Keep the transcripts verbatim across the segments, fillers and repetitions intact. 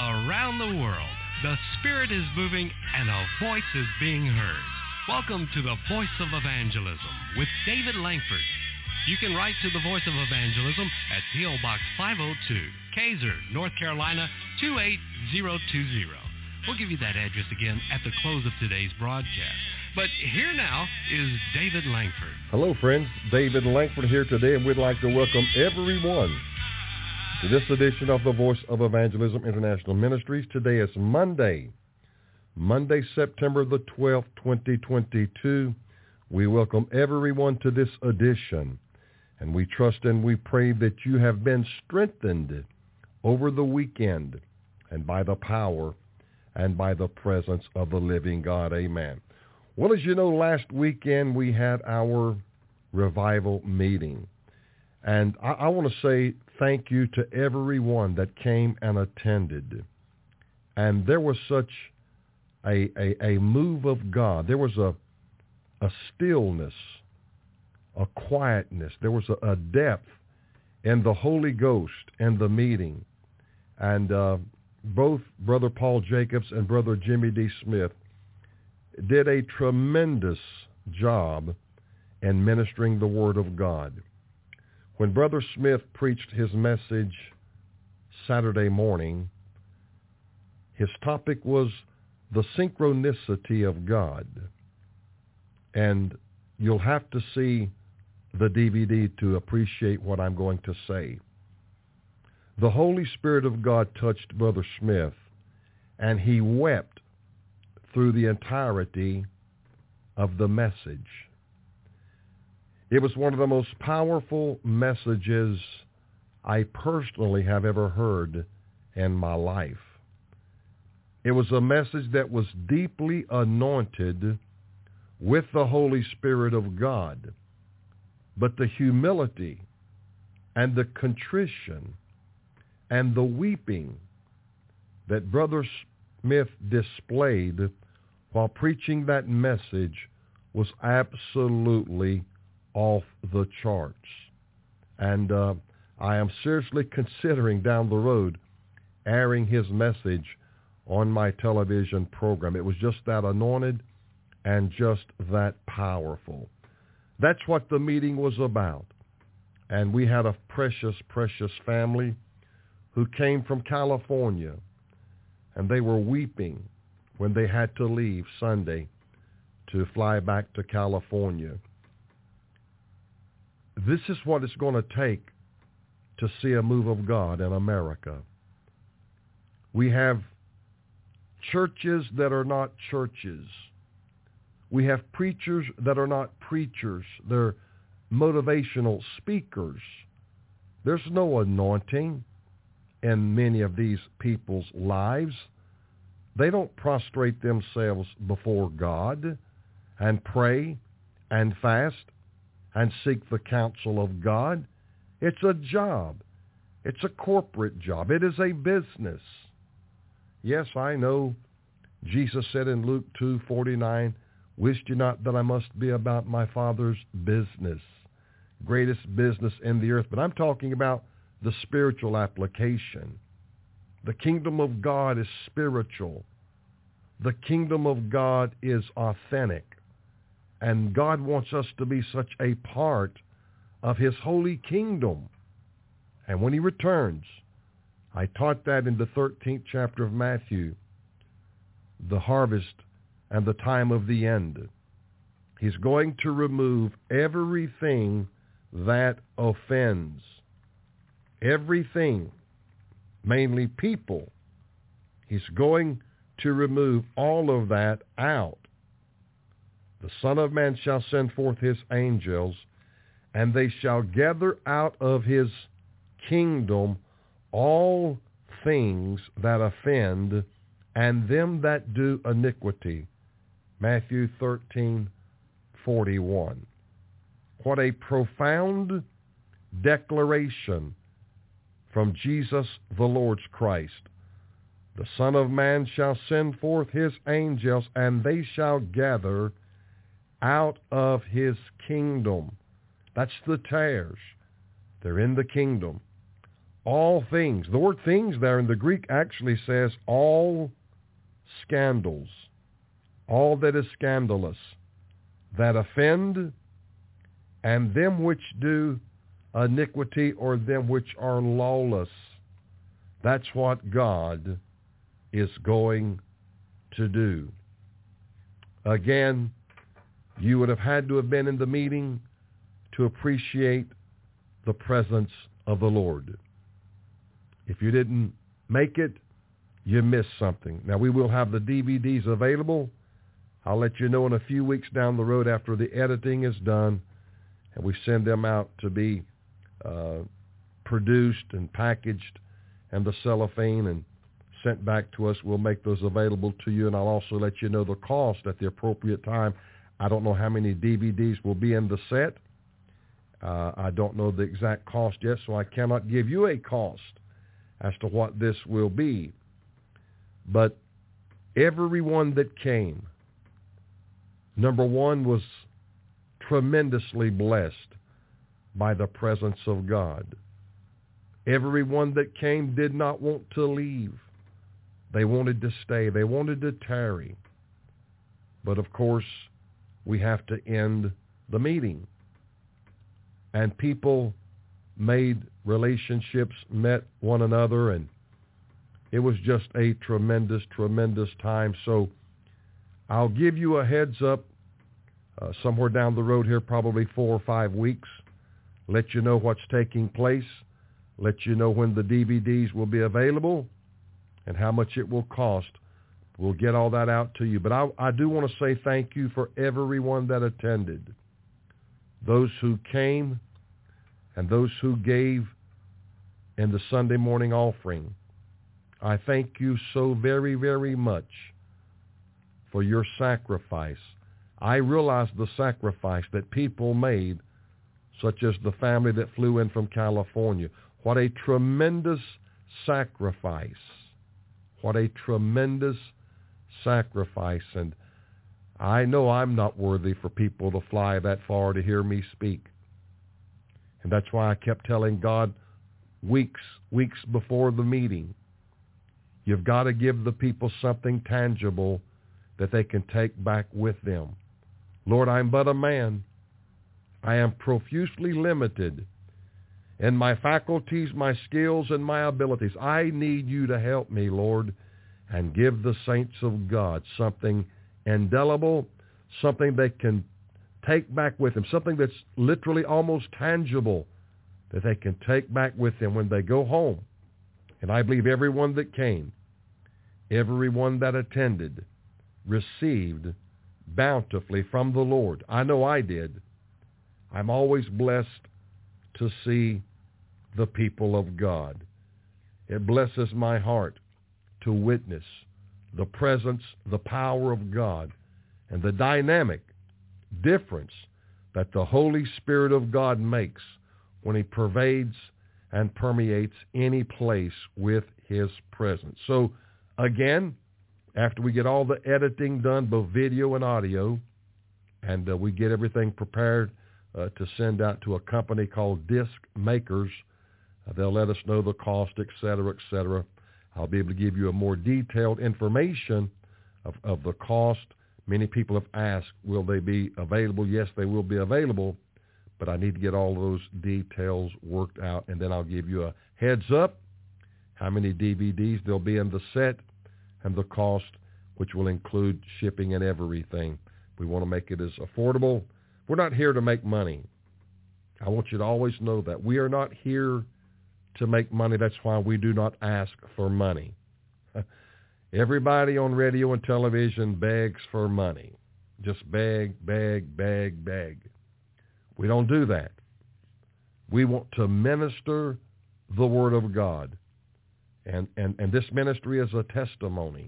around the world, the Spirit is moving and a voice is being heard. Welcome to the Voice of Evangelism with David Langford. You can write to the Voice of Evangelism at P O. Box five oh two, Kaiser, North Carolina, two eight zero two zero. We'll give you that address again at the close of today's broadcast. But here now is David Langford. Hello, friends. David Langford here today, and we'd like to welcome everyone to this edition of the Voice of Evangelism International Ministries. Today is Monday, Monday, September the twelfth, twenty twenty-two. We welcome everyone to this edition, and we trust and we pray that you have been strengthened over the weekend and by the power and by the presence of the living God. Amen. Well, as you know, last weekend we had our revival meeting. And I, I want to say thank you to everyone that came and attended. And there was such a, a, a move of God. There was a, a stillness, a quietness. There was a, a depth in the Holy Ghost and the meeting. And uh, both Brother Paul Jacobs and Brother Jimmy D. Smith did a tremendous job in ministering the Word of God. When Brother Smith preached his message Saturday morning, his topic was the synchronicity of God. And you'll have to see the D V D to appreciate what I'm going to say. The Holy Spirit of God touched Brother Smith, and he wept through the entirety of the message. It was one of the most powerful messages I personally have ever heard in my life. It was a message that was deeply anointed with the Holy Spirit of God. But the humility and the contrition and the weeping that Brother Smith displayed while preaching that message was absolutely off the charts. And uh, I am seriously considering down the road airing his message on my television program. It was just that anointed and just that powerful. That's what the meeting was about. And we had a precious, precious family who came from California, and they were weeping when they had to leave Sunday to fly back to California. This is what it's going to take to see a move of God in America. We have churches that are not churches. We have preachers that are not preachers. They're motivational speakers. There's no anointing in many of these people's lives. They don't prostrate themselves before God and pray and fast and seek the counsel of God. It's a job. It's a corporate job. It is a business. Yes, I know Jesus said in Luke two forty-nine, "Wist you not that I must be about my Father's business?" Greatest business in the earth. But I'm talking about the spiritual application. The kingdom of God is spiritual. The kingdom of God is authentic. And God wants us to be such a part of his holy kingdom. And when he returns, I taught that in the thirteenth chapter of Matthew, the harvest and the time of the end. He's going to remove everything that offends. Everything, mainly people. He's going to remove all of that out. The Son of Man shall send forth his angels, and they shall gather out of his kingdom all things that offend, and them that do iniquity. Matthew thirteen forty-one. What a profound declaration from Jesus the Lord's Christ. The Son of Man shall send forth his angels, and they shall gather out of his kingdom. That's the tares. They're in the kingdom. all things. The word things there in the Greek actually says all scandals, all that is scandalous, that offend, and them which do iniquity, or them which are lawless. That's what God is going to do. Again, you would have had to have been in the meeting to appreciate the presence of the Lord. If you didn't make it, you missed something. Now, we will have the D V Ds available. I'll let you know in a few weeks down the road after the editing is done, and we send them out to be uh, produced and packaged, and the cellophane and sent back to us. We'll make those available to you, and I'll also let you know the cost at the appropriate time. I don't know how many D V Ds will be in the set. Uh, I don't know the exact cost yet, so I cannot give you a cost as to what this will be. But everyone that came, number one, was tremendously blessed by the presence of God. Everyone that came did not want to leave. They wanted to stay. They wanted to tarry. But of course, we have to end the meeting. And people made relationships, met one another, and it was just a tremendous, tremendous time. So I'll give you a heads up uh, somewhere down the road here, probably four or five weeks, let you know what's taking place, let you know when the D V Ds will be available and how much it will cost. We'll get all that out to you. But I, I do want to say thank you for everyone that attended, those who came and those who gave in the Sunday morning offering. I thank you so very, very much for your sacrifice. I realize the sacrifice that people made, such as the family that flew in from California. What a tremendous sacrifice. What a tremendous sacrifice. And I know I'm not worthy for people to fly that far to hear me speak. And that's why I kept telling God weeks, weeks before the meeting, you've got to give the people something tangible that they can take back with them. Lord, I'm but a man. I am profusely limited in my faculties, my skills, and my abilities. I need you to help me, Lord, and give the saints of God something indelible, something they can take back with them, something that's literally almost tangible that they can take back with them when they go home. And I believe everyone that came, everyone that attended, received bountifully from the Lord. I know I did. I'm always blessed to see the people of God. It blesses my heart to witness the presence, the power of God, and the dynamic difference that the Holy Spirit of God makes when he pervades and permeates any place with his presence. So again, after we get all the editing done, both video and audio, and uh, we get everything prepared uh, to send out to a company called Disc Makers, uh, they'll let us know the cost, et cetera, et cetera. I'll be able to give you a more detailed information of, of the cost. Many people have asked, will they be available? Yes, they will be available, but I need to get all those details worked out, and then I'll give you a heads up how many D V Ds there'll be in the set and the cost, which will include shipping and everything. We want to make it as affordable. We're not here to make money. I want you to always know that. We are not here to make money. That's why we do not ask for money. Everybody on radio and television begs for money. Just beg, beg, beg, beg. We don't do that. We want to minister the Word of God. And, and, and this ministry is a testimony.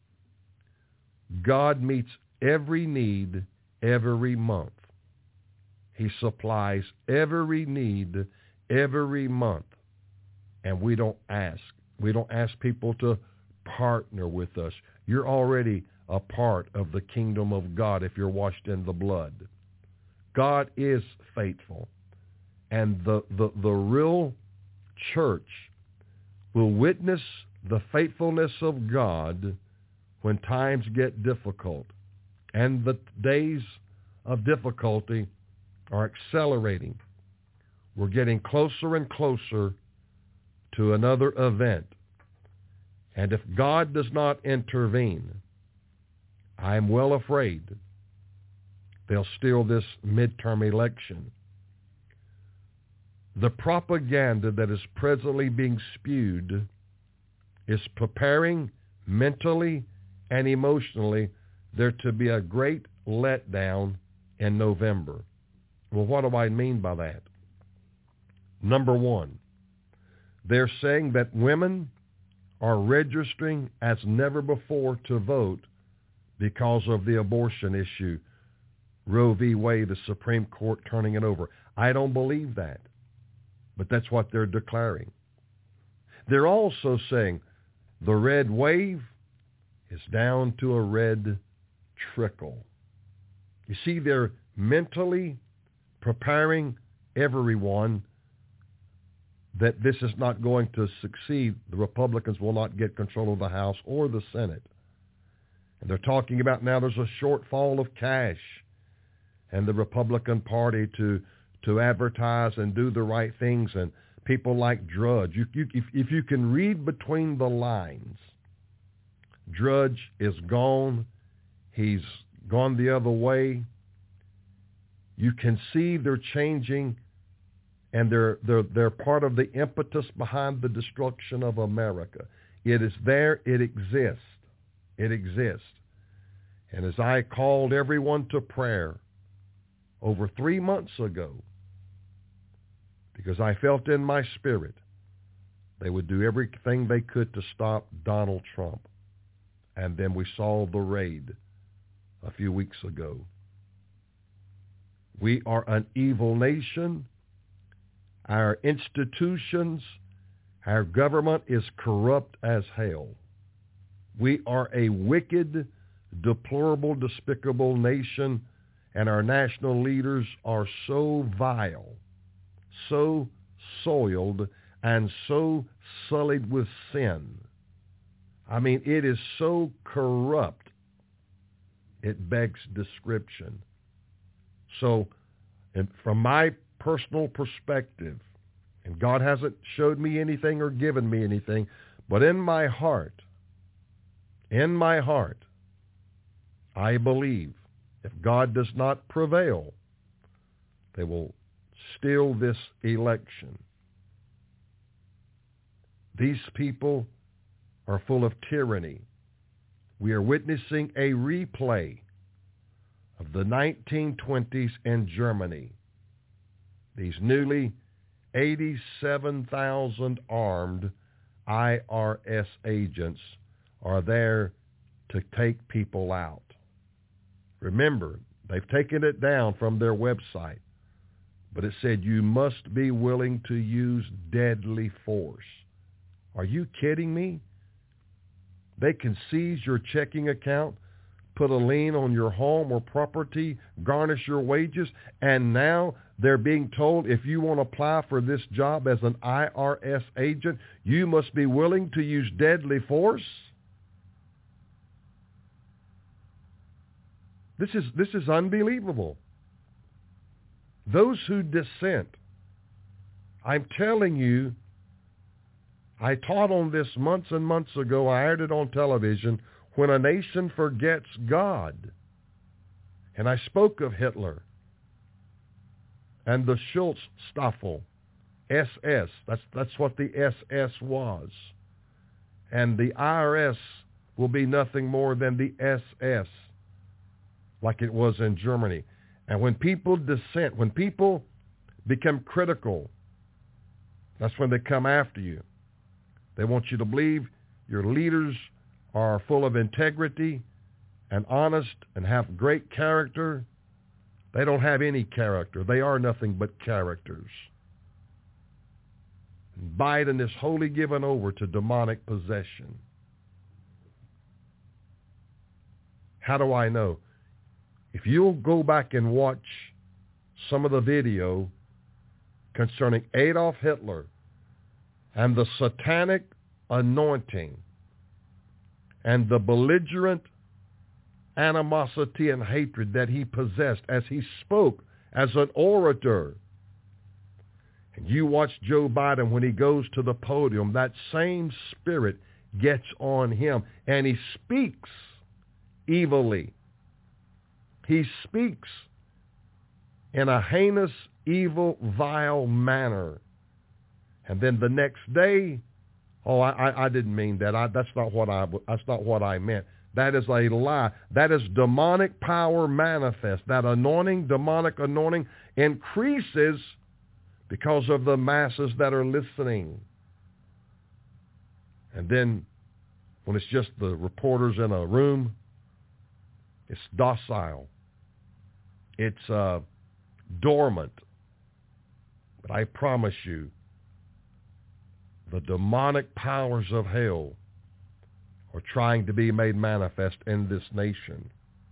God meets every need every month. He supplies every need every month. And we don't ask. We don't ask people to partner with us. You're already a part of the kingdom of God if you're washed in the blood. God is faithful. And the, the, the real church will witness the faithfulness of God when times get difficult. And the days of difficulty are accelerating. We're getting closer and closer to another event. And if God does not intervene, I am well afraid they'll steal this midterm election. The propaganda that is presently being spewed is preparing mentally and emotionally there to be a great letdown in November. Well, what do I mean by that? Number one, they're saying that women are registering as never before to vote because of the abortion issue. Roe v. Wade, the Supreme Court turning it over. I don't believe that, but that's what they're declaring. They're also saying the red wave is down to a red trickle. You see, they're mentally preparing everyone that this is not going to succeed. The Republicans will not get control of the House or the Senate. And they're talking about now there's a shortfall of cash and the Republican Party to to advertise and do the right things, and people like Drudge. You, you, if, if you can read between the lines, Drudge is gone. He's gone the other way. You can see they're changing, and they're, they're, they're part of the impetus behind the destruction of America. It is there. It exists. It exists. And as I called everyone to prayer over three months ago, because I felt in my spirit they would do everything they could to stop Donald Trump. And then we saw the raid a few weeks ago. We are an evil nation. Our institutions, our government is corrupt as hell. We are a wicked, deplorable, despicable nation, and our national leaders are so vile, so soiled, and so sullied with sin. I mean, it is so corrupt, it begs description. So, and from my personal perspective, and God hasn't showed me anything or given me anything, but in my heart, in my heart, I believe if God does not prevail, they will steal this election. These people are full of tyranny. We are witnessing a replay of the nineteen twenties in Germany. These newly eighty-seven thousand armed I R S agents are there to take people out. Remember, they've taken it down from their website, but it said you must be willing to use deadly force. Are you kidding me? They can seize your checking account, put a lien on your home or property, garnish your wages, and now they're being told if you want to apply for this job as an I R S agent, you must be willing to use deadly force? This is, this is unbelievable. Those who dissent, I'm telling you, I taught on this months and months ago. I aired it on television, when a nation forgets God. And I spoke of Hitler and the Schutzstaffel, S S. That's, that's what the S S was. And the I R S will be nothing more than the S S, like it was in Germany. And when people dissent, when people become critical, that's when they come after you. They want you to believe your leaders are full of integrity and honest and have great character. They don't have any character. They are nothing but characters. And Biden is wholly given over to demonic possession. How do I know? If you'll go back and watch some of the video concerning Adolf Hitler and the satanic anointing and the belligerent animosity and hatred that he possessed as he spoke as an orator. And you watch Joe Biden when he goes to the podium, that same spirit gets on him and he speaks evilly. He speaks in a heinous, evil, vile manner. And then the next day, oh, I, I, I didn't mean that. I, that's not what I. That's not what I meant. That is a lie. That is demonic power manifest. That anointing, demonic anointing, increases because of the masses that are listening. And then when it's just the reporters in a room, it's docile. It's uh, dormant. But I promise you, the demonic powers of hell are trying to be made manifest in this nation.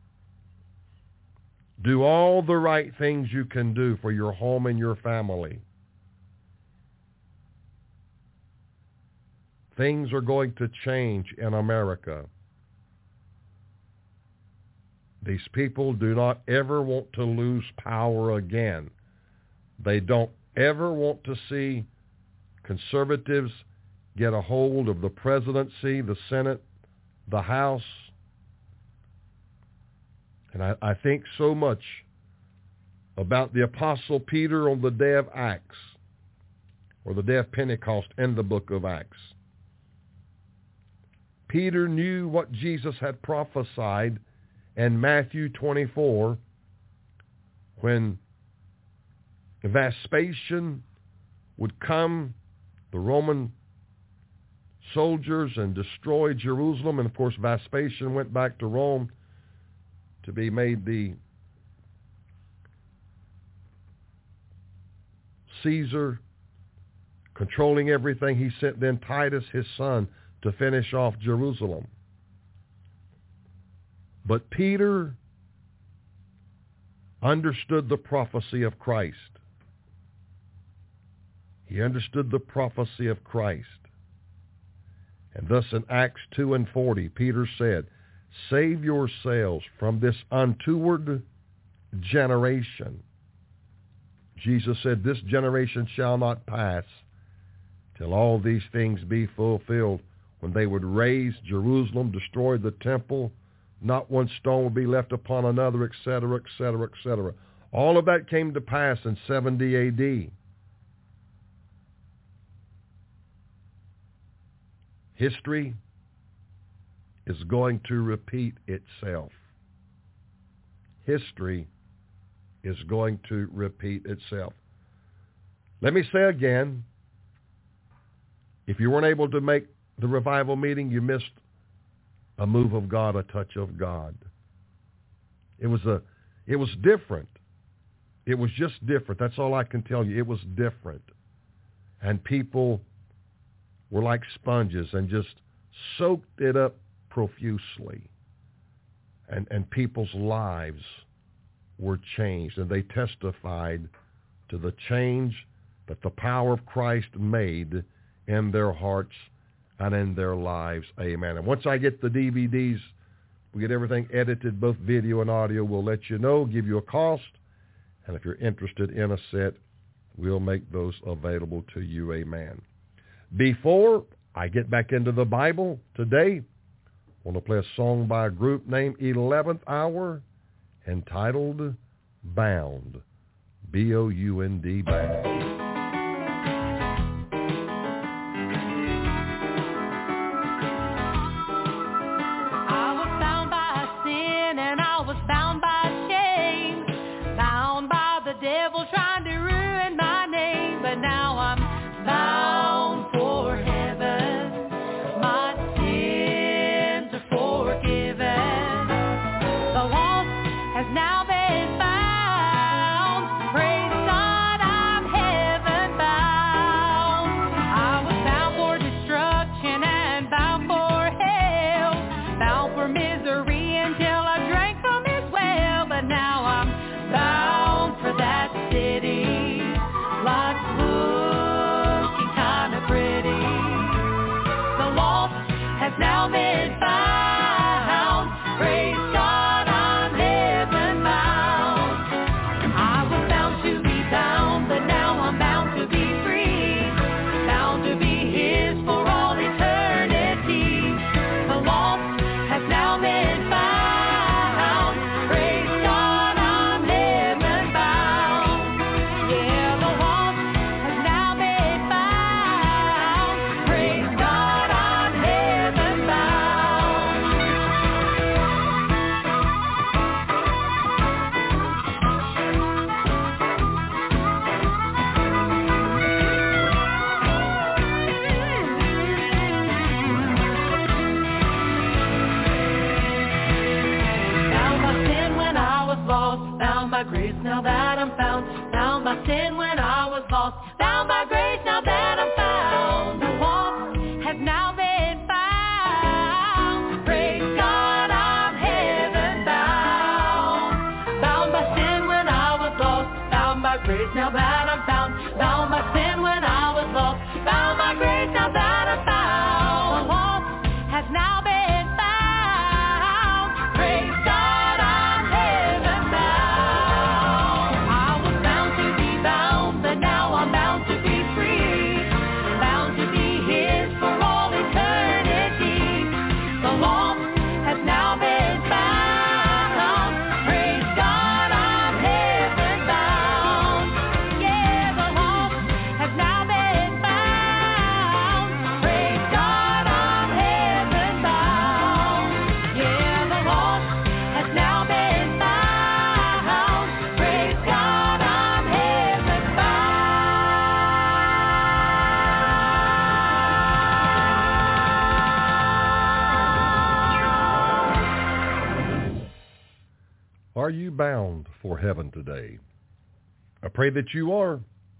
Do all the right things you can do for your home and your family. Things are going to change in America. These people do not ever want to lose power again. They don't ever want to see conservatives get a hold of the presidency, the Senate, the House. And I, I think so much about the Apostle Peter on the day of Acts, or the day of Pentecost in the book of Acts. Peter knew what Jesus had prophesied in Matthew twenty-four when Vespasian would come, the Roman soldiers, and destroy Jerusalem. And of course, Vespasian went back to Rome to be made the Caesar, controlling everything. He sent then Titus, his son, to finish off Jerusalem. But Peter understood the prophecy of Christ. He understood the prophecy of Christ. And thus in Acts two and forty, Peter said, "Save yourselves from this untoward generation." Jesus said, "This generation shall not pass till all these things be fulfilled." When they would raise Jerusalem, destroy the temple, not one stone would be left upon another, et cetera, et cetera, et cetera. All of that came to pass in seventy A D. History is going to repeat itself. History is going to repeat itself. Let me say again, if you weren't able to make the revival meeting, you missed a move of God, a touch of God. It was a, it was different. It was just different. That's all I can tell you. It was different. And people were like sponges and just soaked it up profusely. And, and people's lives were changed. And they testified to the change that the power of Christ made in their hearts and in their lives. Amen. And once I get the D V Ds, we get everything edited, both video and audio, we'll let you know, give you a cost. And if you're interested in a set, we'll make those available to you. Amen. Before I get back into the Bible today, I want to play a song by a group named eleventh Hour entitled Bound. B O U N D, Bound. Now been found, praise God, I'm heaven. has now been found. Praise God, I'm heaven bound. I was bound to be bound, but now I'm bound to be free. Bound to be His for all eternity. The lost has now been found. Praise God, I'm heaven bound. Yeah, the lost has now been found. Praise God, I'm heaven bound. Bound by sin when I was lost, bound by grace now that I'm found. Bound by sin when I was lost, bound by grace now that I'm found. The lost has now been found. Praise God, I'm heaven bound. Bound by sin when I was lost, bound by grace now that I'm found. Bound by sin when I was lost, bound by grace now that I'm found. The lost has now been found. Praise God, I'm heaven bound. I was bound to be bound, but now I'm bound to be free. Bound to be His for all eternity. The lost has now been found. Praise God, I'm heaven bound. Yeah, the lost has now been found. Praise God, I'm heaven bound. Yeah, the lost has now been found. Praise God, I'm heaven bound. Are you bound for heaven today? I pray that you are.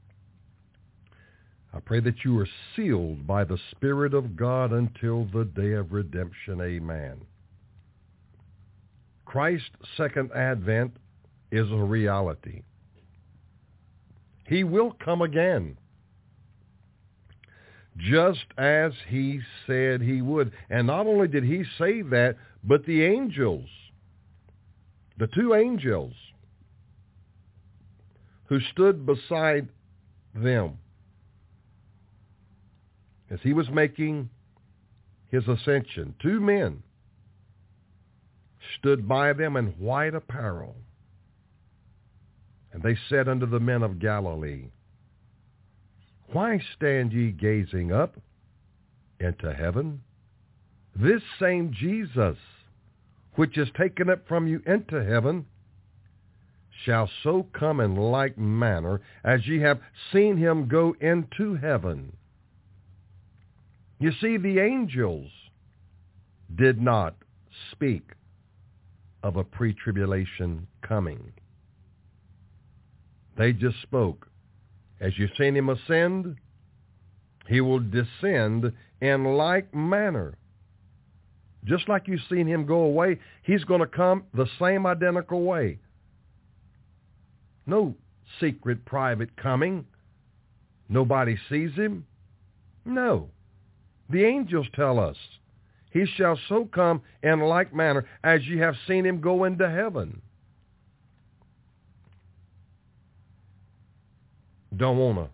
I pray that you are sealed by the Spirit of God until the day of redemption. Amen. Christ's second advent is a reality. He will come again, just as He said He would. And not only did He say that, but the angels, the two angels who stood beside them as He was making His ascension, two men stood by them in white apparel. And they said unto the men of Galilee, Why stand ye gazing up into heaven? This same Jesus, which is taken up from you into heaven, shall so come in like manner as ye have seen Him go into heaven. You see, the angels did not speak of a pre-tribulation coming. They just spoke, as you've seen Him ascend, He will descend in like manner. Just like you've seen Him go away, He's going to come the same identical way. No secret, private coming. Nobody sees Him. No. The angels tell us, He shall so come in like manner as ye have seen Him go into heaven. Don't want to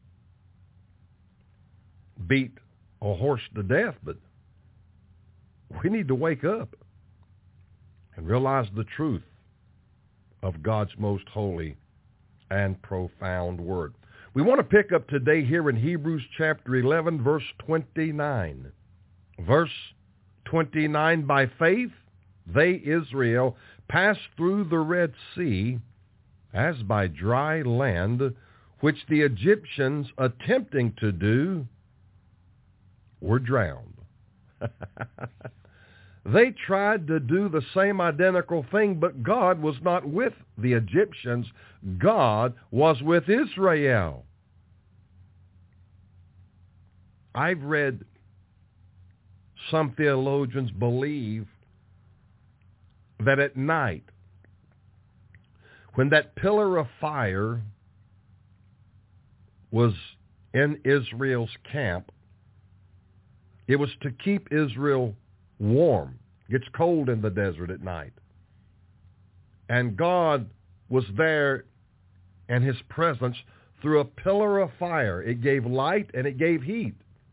beat a horse to death, but we need to wake up and realize the truth of God's most holy and profound word. We want to pick up today here in Hebrews chapter eleven, verse twenty-nine. Verse twenty-nine, by faith they, Israel, passed through the Red Sea as by dry land, which the Egyptians, attempting to do, were drowned. They tried to do the same identical thing, but God was not with the Egyptians. God was with Israel. I've read some theologians believe that at night, when that pillar of fire was in Israel's camp, It was to keep Israel warm. It gets cold in the desert at night. And God was there in his presence through a pillar of fire. It gave light and it gave heat.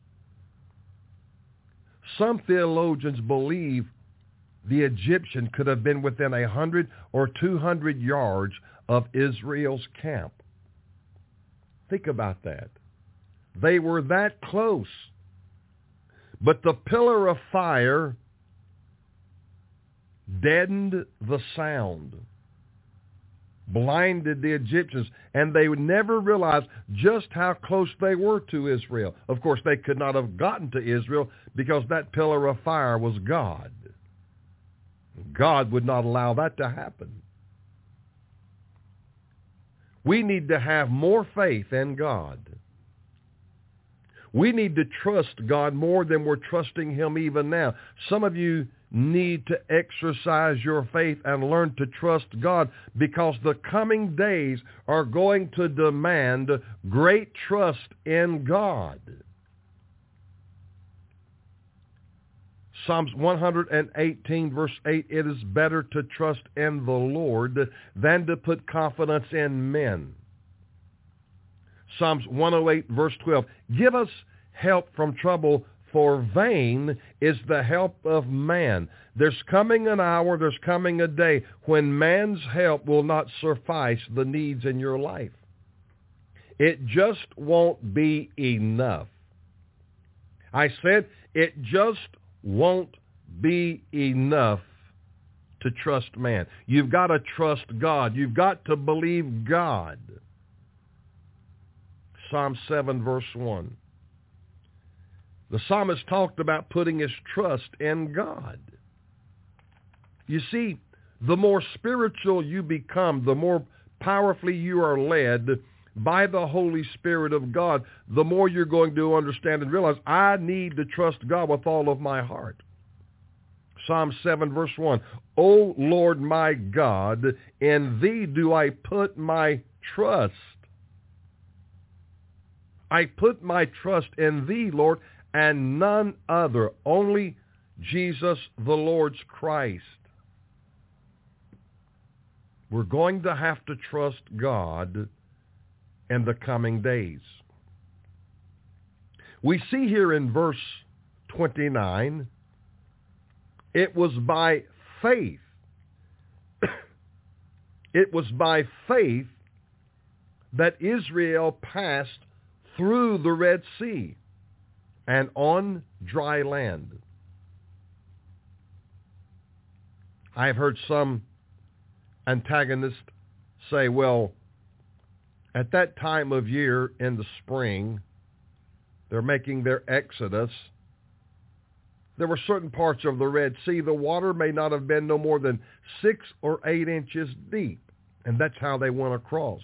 Some theologians believe the Egyptian could have been within a hundred or two hundred yards of Israel's camp. Think about that. They were that close. But the pillar of fire deadened the sound, blinded the Egyptians, and they would never realize just how close they were to Israel. Of course, they could not have gotten to Israel because that pillar of fire was God. God would not allow that to happen. We need to have more faith in God. We need to trust God more than we're trusting him even now. Some of you need to exercise your faith and learn to trust God, because the coming days are going to demand great trust in God. Psalms one eighteen, verse eight, it is better to trust in the Lord than to put confidence in men. Psalms one oh eight, verse twelve, give us help from trouble, for vain is the help of man. There's coming an hour, there's coming a day when man's help will not suffice the needs in your life. It just won't be enough. I said it just won't be enough to trust man. You've got to trust God. You've got to believe God. Psalm seven, verse one. The psalmist talked about putting his trust in God. You see, the more spiritual you become, the more powerfully you are led by the Holy Spirit of God, the more you're going to understand and realize, I need to trust God with all of my heart. Psalm seven, verse one, O Lord my God, in thee do I put my trust. I put my trust in thee, Lord, and none other, only Jesus the Lord's Christ. We're going to have to trust God in the coming days. We see here in verse twenty-nine, it was by faith. It was by faith that Israel passed through the Red Sea and on dry land. I've heard some antagonists say, well, at that time of year in the spring, they're making their exodus. There were certain parts of the Red Sea, the water may not have been no more than six or eight inches deep, and that's how they went across.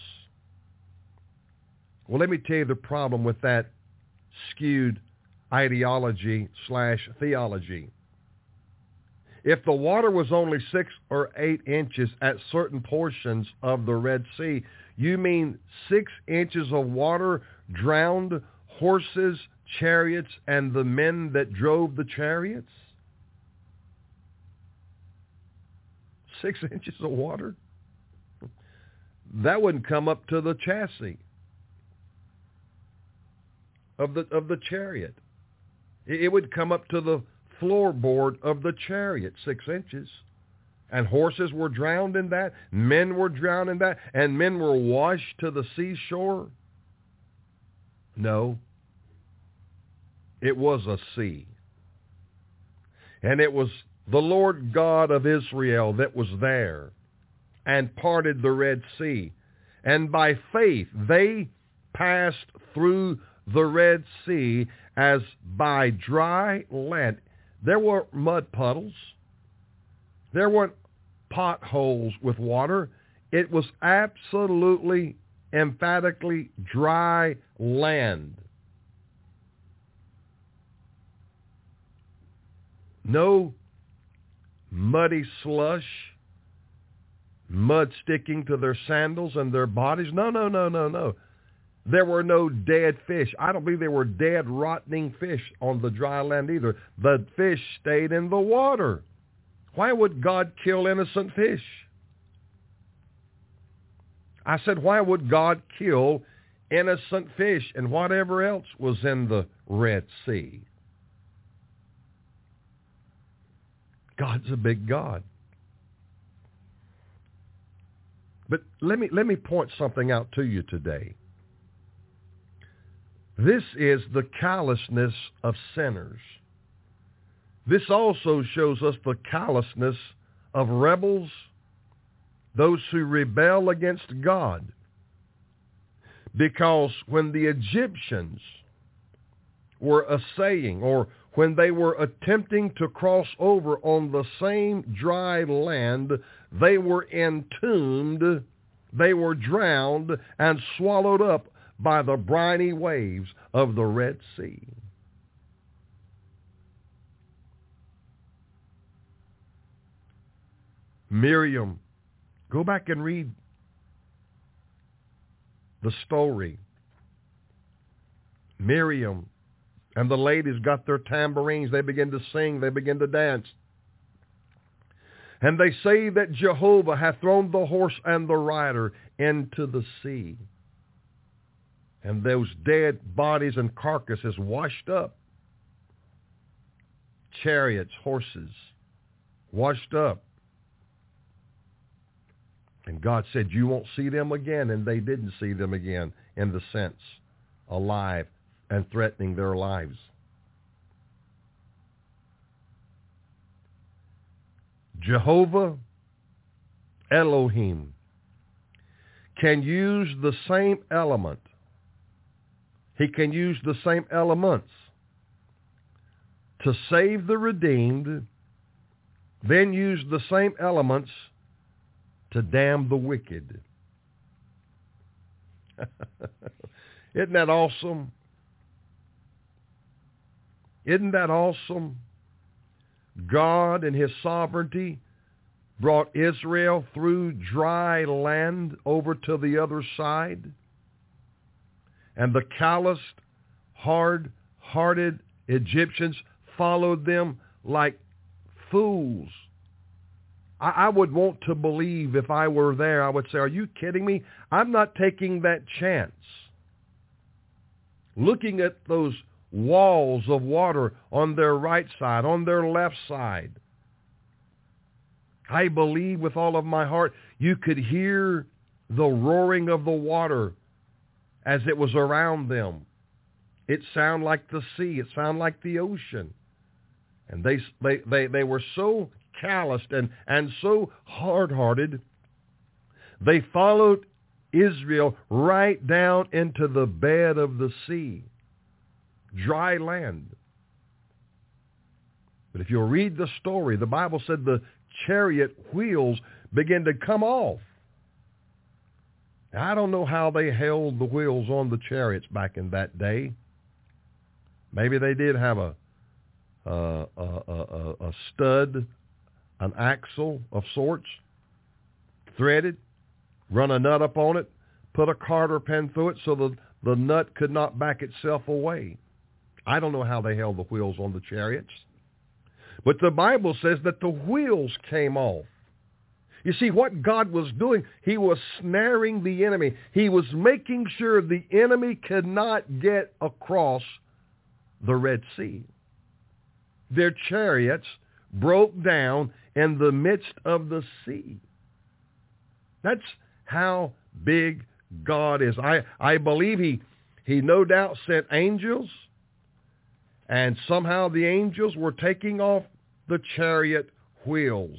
Well, let me tell you the problem with that skewed ideology slash theology. If the water was only six or eight inches at certain portions of the Red Sea, you mean six inches of water drowned horses, chariots, and the men that drove the chariots? Six inches of water? That wouldn't come up to the chassis of the of the chariot. It would come up to the floorboard of the chariot, six inches. And horses were drowned in that. Men were drowned in that. And men were washed to the seashore. No. It was a sea. And it was the Lord God of Israel that was there and parted the Red Sea. And by faith they passed through the Red Sea as by dry land. There were mud puddles. There weren't potholes with water. It was absolutely, emphatically dry land. No muddy slush, mud sticking to their sandals and their bodies. No, no, no, no, no. There were no dead fish. I don't believe there were dead, rotting fish on the dry land either. The fish stayed in the water. Why would God kill innocent fish? I said, why would God kill innocent fish and whatever else was in the Red Sea? God's a big God. But let me let me point something out to you today. This is the callousness of sinners. This also shows us the callousness of rebels, those who rebel against God. Because when the Egyptians were assaying, or when they were attempting to cross over on the same dry land, they were entombed, they were drowned, and swallowed up by the briny waves of the Red Sea. Miriam, go back and read the story. Miriam and the ladies got their tambourines. They began to sing. They began to dance. And they say that Jehovah hath thrown the horse and the rider into the sea. And those dead bodies and carcasses washed up. Chariots, horses, washed up. And God said, you won't see them again. And they didn't see them again, in the sense, alive and threatening their lives. Jehovah Elohim can use the same element. He can use the same elements to save the redeemed, then use the same elements to damn the wicked. Isn't that awesome? Isn't that awesome? God in his sovereignty brought Israel through dry land over to the other side. And the calloused, hard-hearted Egyptians followed them like fools. I, I would want to believe, if I were there, I would say, are you kidding me? I'm not taking that chance. Looking at those walls of water on their right side, on their left side, I believe with all of my heart you could hear the roaring of the water as it was around them. It sounded like the sea. It sounded like the ocean. And they they they, they were so calloused and, and so hard-hearted, they followed Israel right down into the bed of the sea. Dry land. But if you'll read the story, the Bible said the chariot wheels began to come off. Now, I don't know how they held the wheels on the chariots back in that day. Maybe they did have a a, a, a, a stud, an axle of sorts, threaded, run a nut up on it, put a carter pin through it so the, the nut could not back itself away. I don't know how they held the wheels on the chariots. But the Bible says that the wheels came off. You see, what God was doing, he was snaring the enemy. He was making sure the enemy could not get across the Red Sea. Their chariots broke down in the midst of the sea. That's how big God is. I, I believe he, he no doubt sent angels, and somehow the angels were taking off the chariot wheels.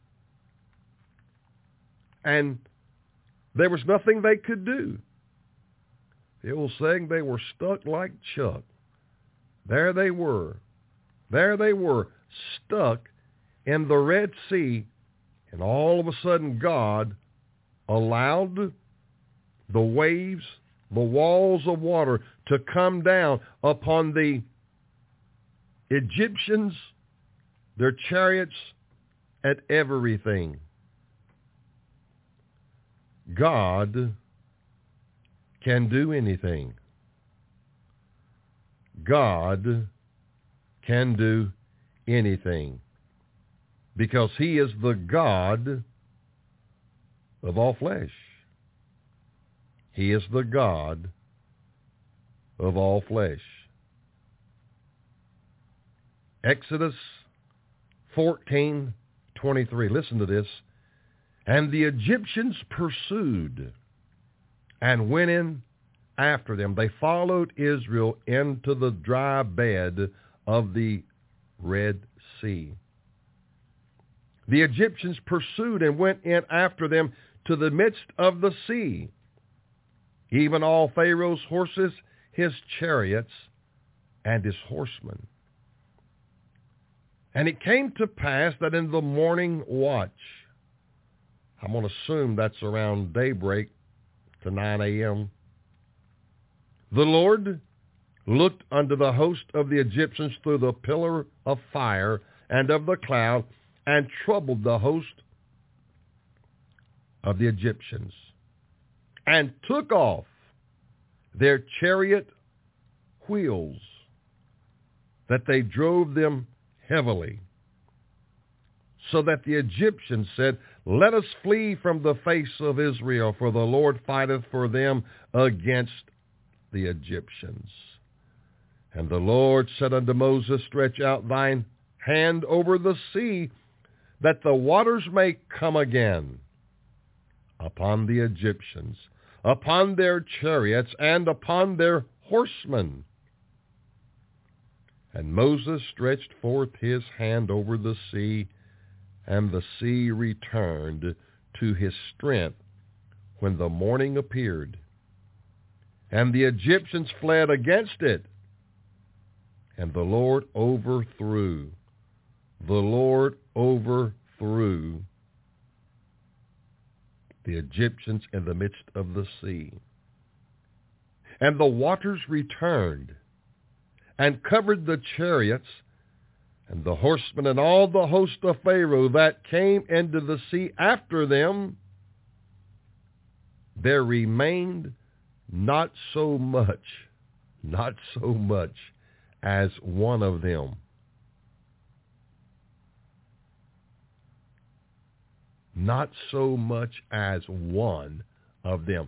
And there was nothing they could do. The old saying, they were stuck like Chuck. There they were. There they were, stuck in the Red Sea, and all of a sudden God allowed the waves, the walls of water to come down upon the Egyptians, their chariots, and everything. God can do anything. God can do anything because he is the God of all flesh. He is the God of all flesh. Exodus fourteen twenty-three. Listen to this. And the Egyptians pursued and went in after them. They followed Israel into the dry bed of the Red Sea. The Egyptians pursued and went in after them to the midst of the sea, even all Pharaoh's horses, his chariots, and his horsemen. And it came to pass that in the morning watch, I'm going to assume that's around daybreak to nine a.m., the Lord looked unto the host of the Egyptians through the pillar of fire and of the cloud, and troubled the host of the Egyptians, and took off their chariot wheels, that they drove them heavily, so that the Egyptians said, Let us flee from the face of Israel, for the Lord fighteth for them against the Egyptians. And the Lord said unto Moses, Stretch out thine hand over the sea, that the waters may come again upon the Egyptians, upon their chariots, and upon their horsemen. And Moses stretched forth his hand over the sea, and the sea returned to his strength when the morning appeared. And the Egyptians fled against it, and the Lord overthrew, the Lord overthrew the Egyptians in the midst of the sea. And the waters returned and covered the chariots and the horsemen and all the host of Pharaoh that came into the sea after them. There remained not so much, not so much as one of them. Not so much as one of them.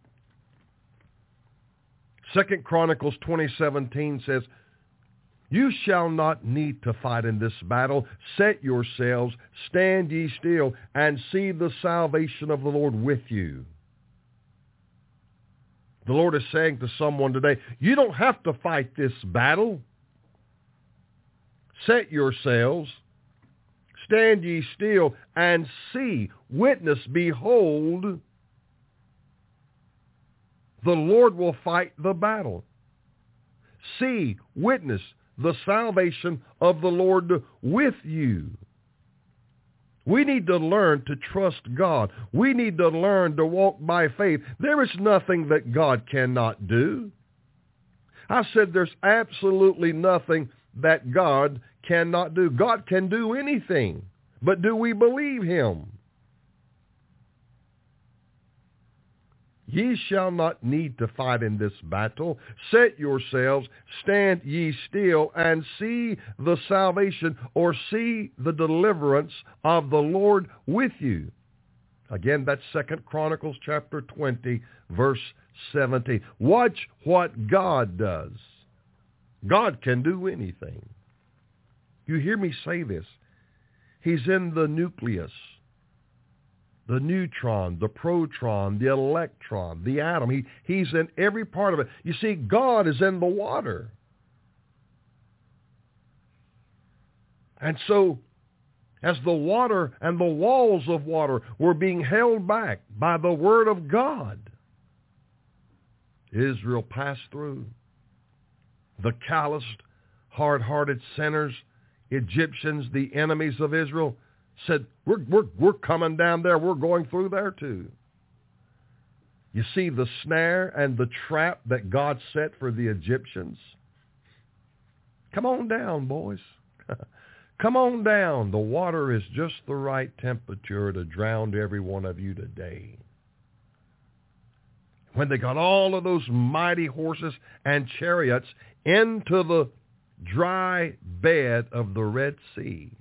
Second Chronicles twenty seventeen says, You shall not need to fight in this battle. Set yourselves, stand ye still, and see the salvation of the Lord with you. The Lord is saying to someone today, you don't have to fight this battle. Set yourselves, stand ye still, and see, witness, behold, the Lord will fight the battle. See, witness, the salvation of the Lord with you. We need to learn to trust God. We need to learn to walk by faith. There is nothing that God cannot do. I said there's absolutely nothing that God cannot do. God can do anything. But do we believe him? Ye shall not need to fight in this battle. Set yourselves, stand ye still, and see the salvation, or see the deliverance of the Lord with you. Again, that's Second Chronicles chapter twenty, verse seventeen. Watch what God does. God can do anything. You hear me say this. He's in the nucleus, the neutron, the proton, the electron, the atom. He, he's in every part of it. You see, God is in the water. And so, as the water and the walls of water were being held back by the word of God, Israel passed through. The calloused, hard-hearted sinners, Egyptians, the enemies of Israel, said, we're, we're, we're coming down there. We're going through there too. You see the snare and the trap that God set for the Egyptians? Come on down, boys. Come on down. The water is just the right temperature to drown every one of you today. when they got all of those mighty horses and chariots into the dry bed of the Red Sea,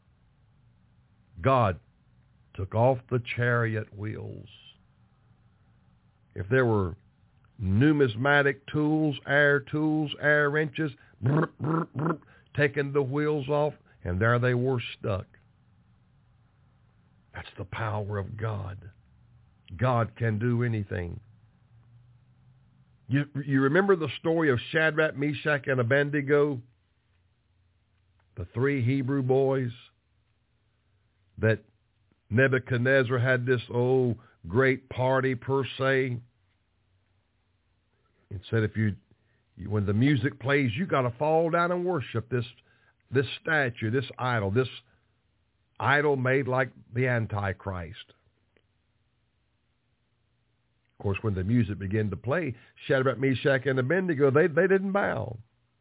God took off the chariot wheels. If there were numismatic tools, air tools, air wrenches, brr, brr, brr, taking the wheels off, and there they were stuck. That's the power of God. God can do anything. You, you remember the story of Shadrach, Meshach, and Abednego? The three Hebrew boys that Nebuchadnezzar had this oh great party per se. It said if you, you when the music plays, you got to fall down and worship this this statue, this idol, this idol made like the Antichrist. Of course, when the music began to play, Shadrach, Meshach, and Abednego, they, they didn't bow.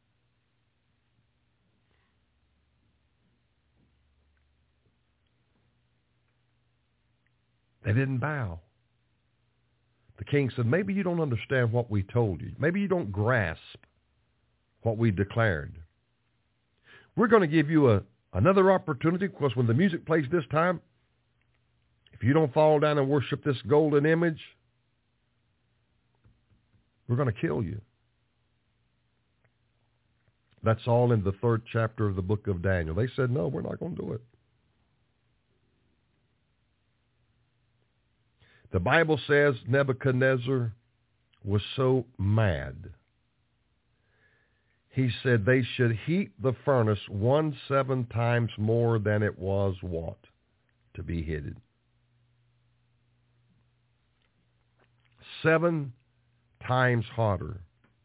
They didn't bow. The king said, maybe you don't understand what we told you. Maybe you don't grasp what we declared. We're going to give you a, another opportunity, because when the music plays this time, if you don't fall down and worship this golden image, we're going to kill you. That's all in the third chapter of the book of Daniel. They said, no, we're not going to do it. The Bible says Nebuchadnezzar was so mad. He said they should heat the furnace one seven times more than it was wont to be heated. Seven times hotter.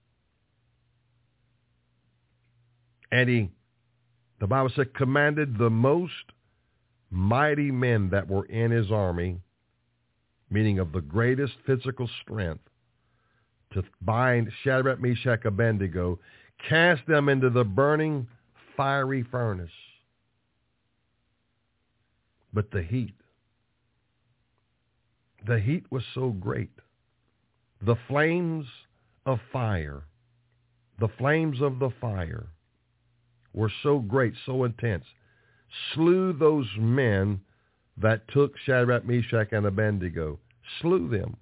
And he, the Bible said, commanded the most mighty men that were in his army, meaning of the greatest physical strength, to bind Shadrach, Meshach, Abednego, cast them into the burning fiery furnace. But the heat, the heat was so great. The flames of fire, the flames of the fire were so great, so intense, slew those men that took Shadrach, Meshach, and Abednego, slew them.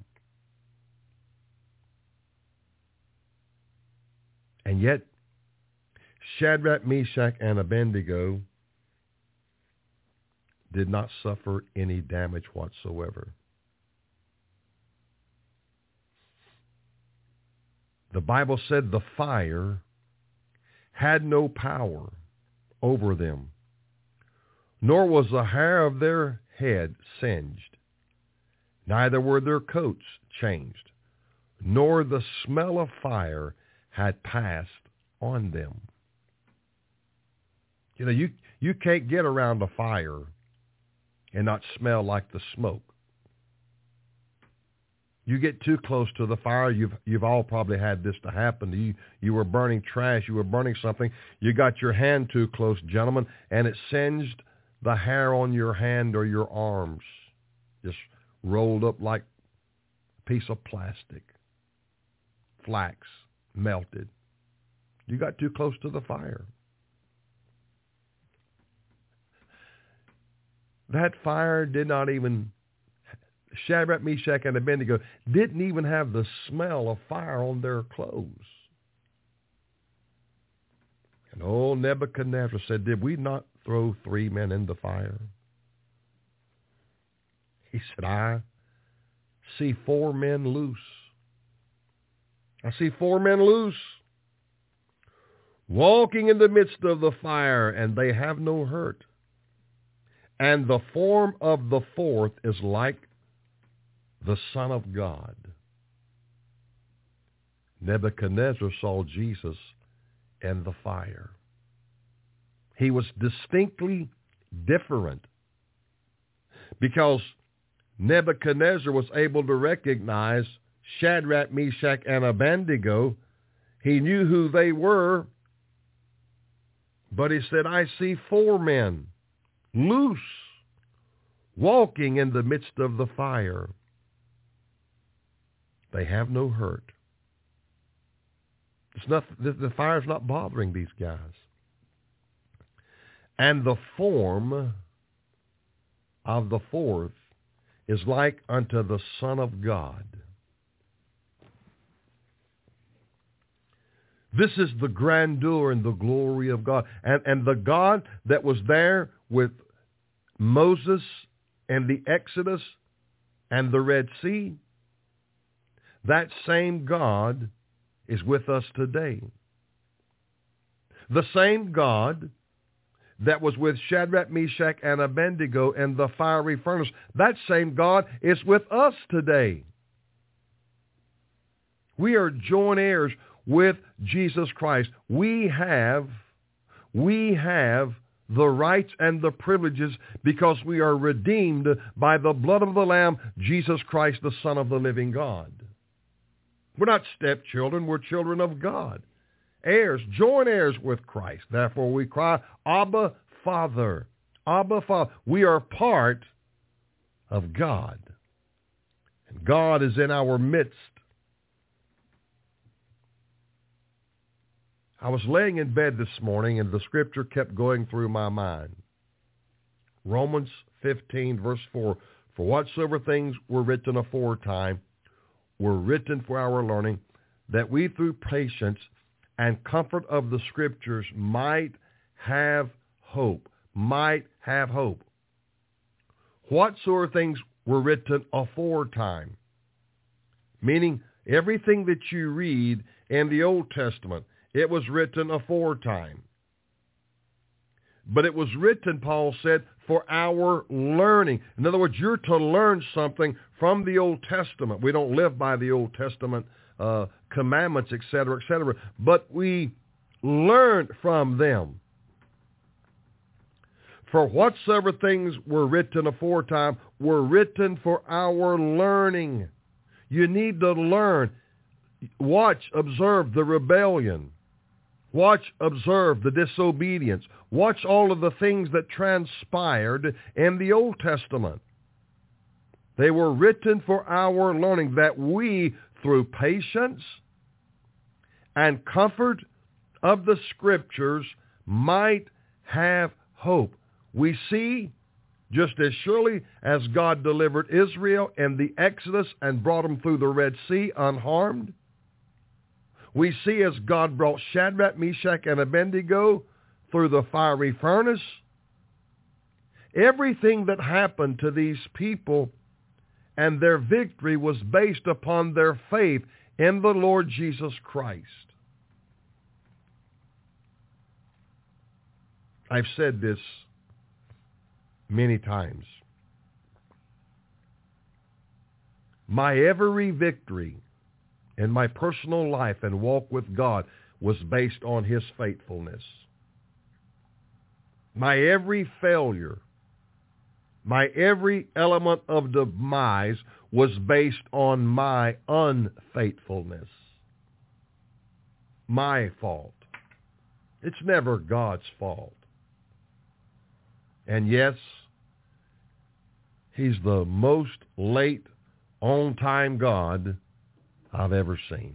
And yet, Shadrach, Meshach, and Abednego did not suffer any damage whatsoever. The Bible said the fire had no power over them, nor was the hair of their head singed, neither were their coats changed, nor the smell of fire had passed on them. You know, you, you can't get around a fire and not smell like the smoke. You get too close to the fire, you've you've all probably had this to happen. You you were burning trash, you were burning something, you got your hand too close, gentlemen, and it singed the hair on your hand or your arms, just rolled up like a piece of plastic. Flax melted. You got too close to the fire. That fire did not even, Shadrach, Meshach, and Abednego didn't even have the smell of fire on their clothes. And old Nebuchadnezzar said, did we not throw three men in the fire? He said, I see four men loose. I see four men loose, walking in the midst of the fire, and they have no hurt. And the form of the fourth is like the Son of God. Nebuchadnezzar saw Jesus in the fire. He was distinctly different because Nebuchadnezzar was able to recognize Shadrach, Meshach, and Abednego. He knew who they were, but he said, I see four men loose, walking in the midst of the fire. They have no hurt. It's not, the, the fire's not bothering these guys. And the form of the fourth is like unto the Son of God. This is the grandeur and the glory of God. And, and the God that was there with Moses and the Exodus and the Red Sea, that same God is with us today. The same God that was with Shadrach, Meshach, and Abednego in the fiery furnace, that same God is with us today. We are joint heirs with Jesus Christ. We have, we have the rights and the privileges because we are redeemed by the blood of the Lamb, Jesus Christ, the Son of the living God. We're not stepchildren, we're children of God. Heirs, joint heirs with Christ. Therefore we cry, Abba, Father. Abba, Father. We are part of God. And God is in our midst. I was laying in bed this morning and the scripture kept going through my mind. Romans fifteen, verse four. For whatsoever things were written aforetime were written for our learning, that we through patience and comfort of the scriptures might have hope. Might have hope. Whatsoever things were written aforetime. Meaning everything that you read in the Old Testament, it was written aforetime. But it was written, Paul said, for our learning. In other words, you're to learn something from the Old Testament. We don't live by the Old Testament uh, commandments, et cetera, et cetera. But we learned from them. For whatsoever things were written aforetime were written for our learning. You need to learn. Watch, observe the rebellion. Watch, observe the disobedience. Watch all of the things that transpired in the Old Testament. They were written for our learning, that we, through patience and comfort of the Scriptures, might have hope. We see, just as surely as God delivered Israel in the Exodus and brought them through the Red Sea unharmed, we see as God brought Shadrach, Meshach, and Abednego through the fiery furnace. Everything that happened to these people and their victory was based upon their faith in the Lord Jesus Christ. I've said this many times. My every victory in my personal life and walk with God was based on his faithfulness. My every failure, my every element of demise was based on my unfaithfulness. My fault. It's never God's fault. And yes, he's the most late, on-time God I've ever seen.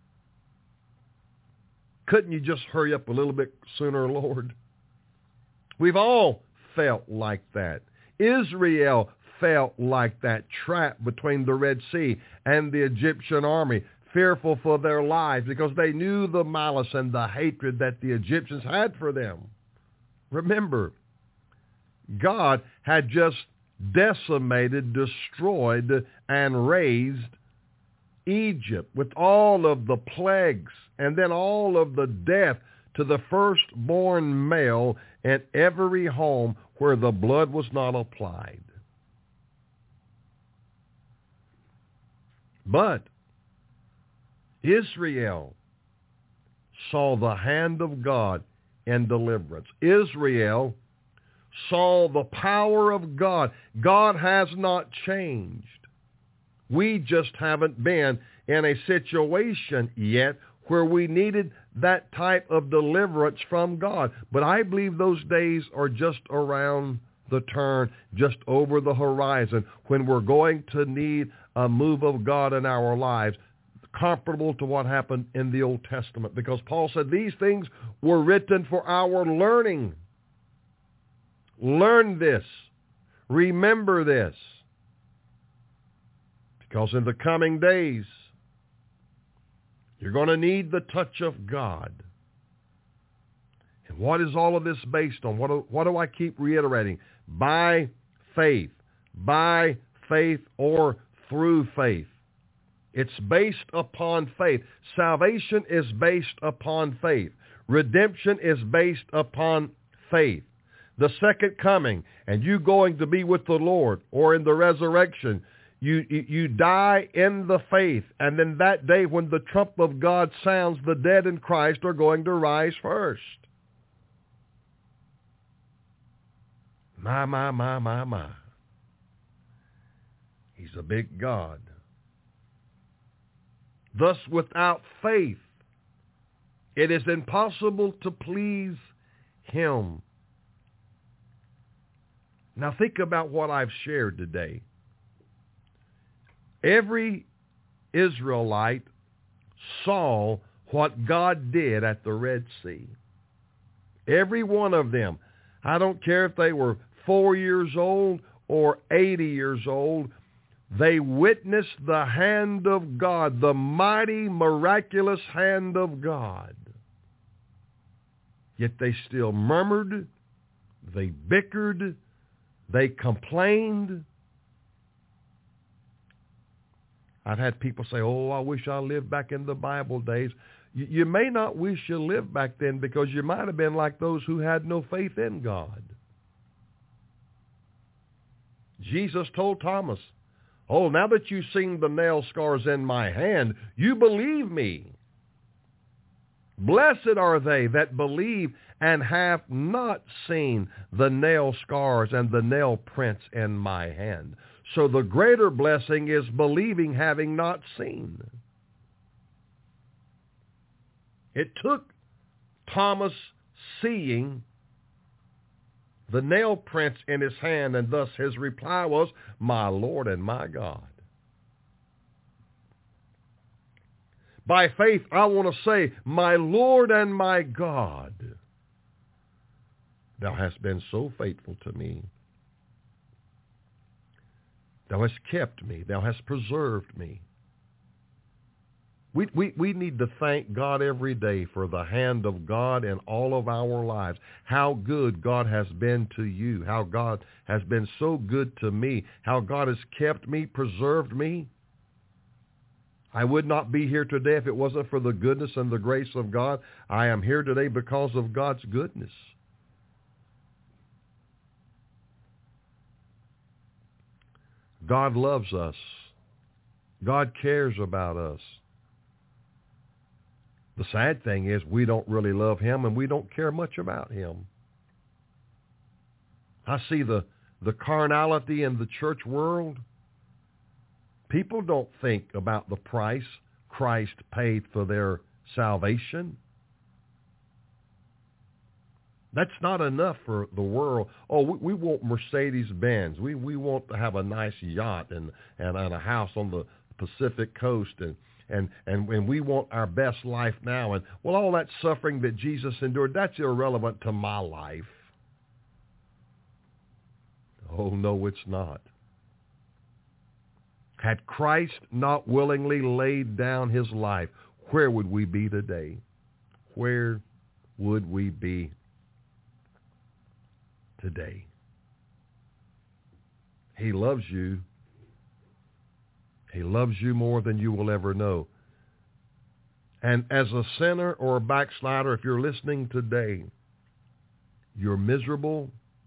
Couldn't you just hurry up a little bit sooner, Lord? We've all felt like that. Israel felt like that, trapped between the Red Sea and the Egyptian army, fearful for their lives because they knew the malice and the hatred that the Egyptians had for them. Remember, God had just decimated, destroyed, and razed Egypt with all of the plagues and then all of the death to the firstborn male in every home where the blood was not applied. But Israel saw the hand of God in deliverance. Israel saw the power of God. God has not changed. We just haven't been in a situation yet where we needed that type of deliverance from God. But I believe those days are just around the turn, just over the horizon, when we're going to need a move of God in our lives comparable to what happened in the Old Testament, because Paul said these things were written for our learning. Learn this. Remember this. Because in the coming days, you're going to need the touch of God. And what is all of this based on? What do, what do I keep reiterating? By faith. By faith or through faith. It's based upon faith. Salvation is based upon faith. Redemption is based upon faith. The second coming, and you going to be with the Lord, or in the resurrection, you, you, you die in the faith. And then that day when the trump of God sounds, the dead in Christ are going to rise first. My, my, my, my, my. He's a big God. Thus, without faith, it is impossible to please him. Now think about what I've shared today. Every Israelite saw what God did at the Red Sea. Every one of them. I don't care if they were four years old or eighty years old. They witnessed the hand of God, the mighty, miraculous hand of God. Yet they still murmured, they bickered, they complained. I've had people say, oh, I wish I lived back in the Bible days. You, you may not wish you lived back then, because you might have been like those who had no faith in God. Jesus told Thomas, oh, now that you've seen the nail scars in my hand, you believe me. Blessed are they that believe and have not seen the nail scars and the nail prints in my hand. So the greater blessing is believing having not seen. It took Thomas seeing the nail prints in his hand, and thus his reply was, my Lord and my God. By faith, I want to say, my Lord and my God, thou hast been so faithful to me. Thou hast kept me. Thou hast preserved me. We, we, we need to thank God every day for the hand of God in all of our lives. How good God has been to you. How God has been so good to me. How God has kept me, preserved me. I would not be here today if it wasn't for the goodness and the grace of God. I am here today because of God's goodness. God loves us. God cares about us. The sad thing is we don't really love him, and we don't care much about him. I see the, the carnality in the church world. People don't think about the price Christ paid for their salvation. That's not enough for the world. Oh, we, we want Mercedes-Benz. We we want to have a nice yacht and, and, and a house on the Pacific coast, and And, and and we want our best life now. And, well, all that suffering that Jesus endured, that's irrelevant to my life. Oh, no, it's not. Had Christ not willingly laid down his life, where would we be today? Where would we be today? He loves you. He loves you more than you will ever know. And as a sinner or a backslider, if you're listening today, you're miserable,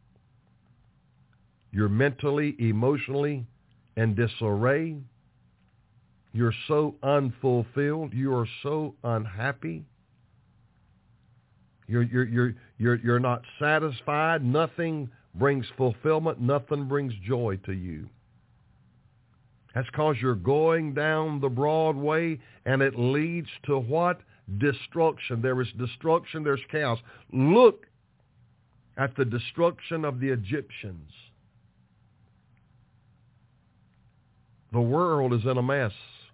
you're mentally, emotionally in disarray, you're so unfulfilled, you are so unhappy, you're, you're, you're, you're, you're not satisfied, nothing brings fulfillment, nothing brings joy to you. That's because you're going down the broad way, and it leads to what? Destruction. There is destruction. There's chaos. Look at the destruction of the Egyptians. The world is in a mess.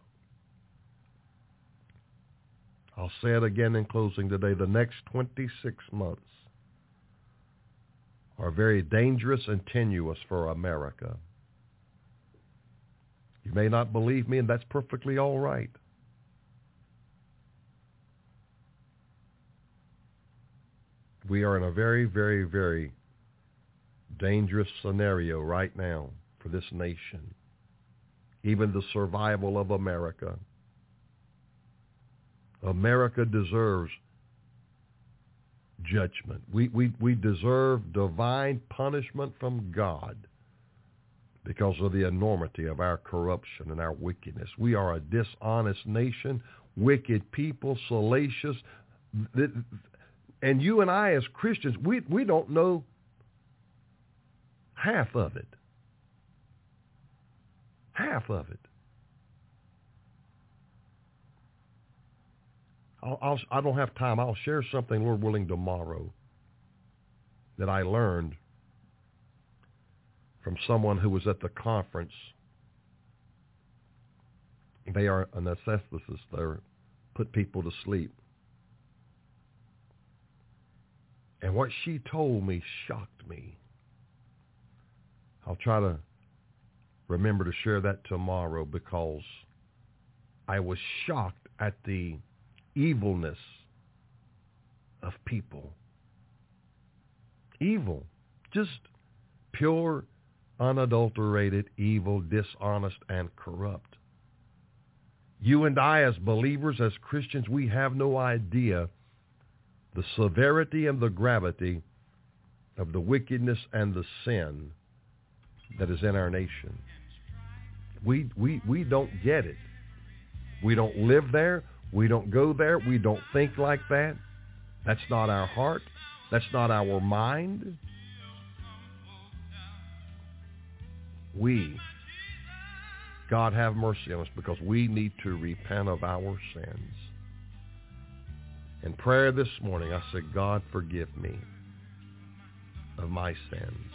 I'll say it again in closing today. The next twenty-six months are very dangerous and tenuous for America. You may not believe me, and that's perfectly all right. We are in a very, very, very dangerous scenario right now for this nation, even the survival of America. America deserves judgment. We, we, we deserve divine punishment from God because of the enormity of our corruption and our wickedness. We are a dishonest nation, wicked people, salacious. And you and I as Christians, we, we don't know half of it. Half of it. I'll, I'll, I don't have time. I'll share something, Lord willing, tomorrow that I learned from someone who was at the conference. They are an anesthetist. They put people to sleep. And what she told me shocked me. I'll try to remember to share that tomorrow because I was shocked at the evilness of people. Evil. Just pure, unadulterated, evil, dishonest, and corrupt. You and I as believers, as Christians, we have no idea the severity and the gravity of the wickedness and the sin that is in our nation. We, we, we don't get it. We don't live there. We don't go there. We don't think like that. That's not our heart. That's not our mind. We, God have mercy on us because we need to repent of our sins. In prayer this morning, I said, God, forgive me of my sins.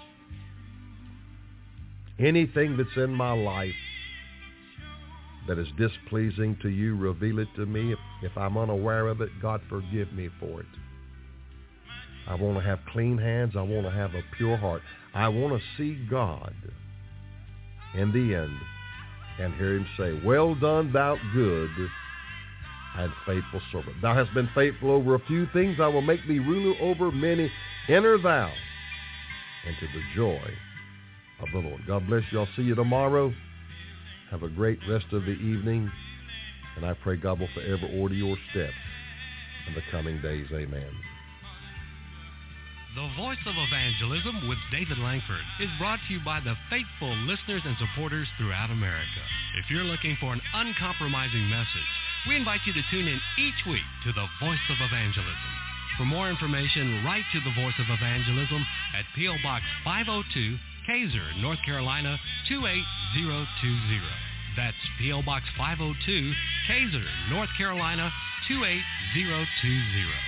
Anything that's in my life that is displeasing to you, reveal it to me. If, if I'm unaware of it, God, forgive me for it. I want to have clean hands. I want to have a pure heart. I want to see God in the end and hear him say, well done, thou good and faithful servant. Thou hast been faithful over a few things. I will make thee ruler over many. Enter thou into the joy of the Lord. God bless you. I'll see you tomorrow. Have a great rest of the evening. And I pray God will forever order your steps in the coming days. Amen. The Voice of Evangelism with David Langford is brought to you by the faithful listeners and supporters throughout America. If you're looking for an uncompromising message, we invite you to tune in each week to the Voice of Evangelism. For more information, write to the Voice of Evangelism at P O Box five oh two, Kaiser, North Carolina two eight zero two zero. That's P O Box five oh two, Kaiser, North Carolina two eight zero two zero.